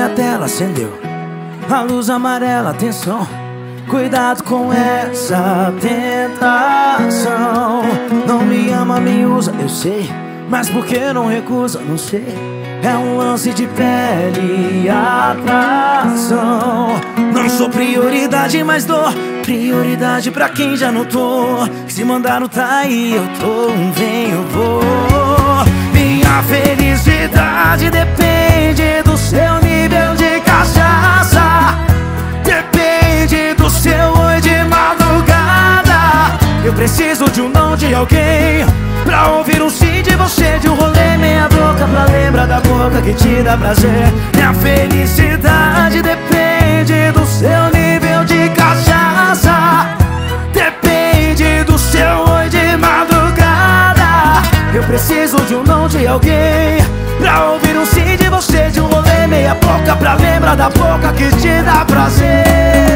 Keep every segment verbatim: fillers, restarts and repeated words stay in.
minha tela acendeu a luz amarela, atenção. Cuidado com essa tentação. Não me ama, me usa, eu sei, mas por que não recusa, não sei. É um lance de pele e atração. Não sou prioridade, mas dou prioridade pra quem já notou. Se mandar no tá aí, eu tô, um vem, eu vou. Minha felicidade depende do seu nível de cachaça. Depende do seu oi de madrugada. Eu preciso de um não de alguém pra ouvir um sim de você, de um rolê meia boca pra lembrar da boca que te dá prazer. Minha felicidade depende do seu nível de cachaça. Depende do seu oi de madrugada. Eu preciso de um não de alguém pra ouvir um sim de você, de um rolê meia boca pra lembrar da boca que te dá prazer.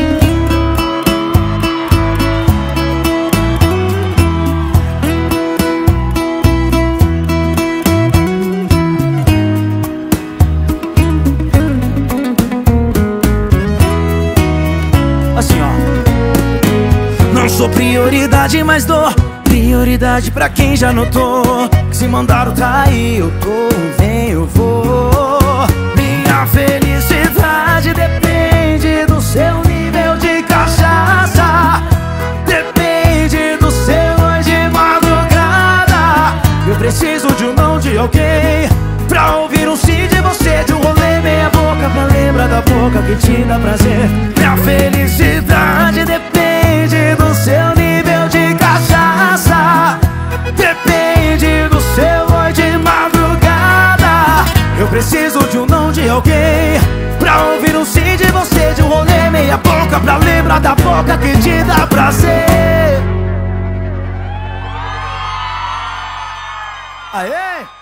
Assim, ó. Não sou prioridade, mas dou prioridade pra quem já notou. Que se mandar o tá aí, eu tô, vem, eu vou. Minha felicidade depende do seu nível de cachaça. Depende do seu oi de madrugada. Eu preciso de um não de alguém pra ouvir um sim de você, de um rolê meia boca pra lembrar da boca que te dá prazer. Minha felicidade depende do seu nível de cachaça. Depende do seu oi de madrugada. Eu preciso de um não de alguém pra ouvir um sim de você, de um rolê meia boca pra lembrar da boca que te dá prazer. Aê!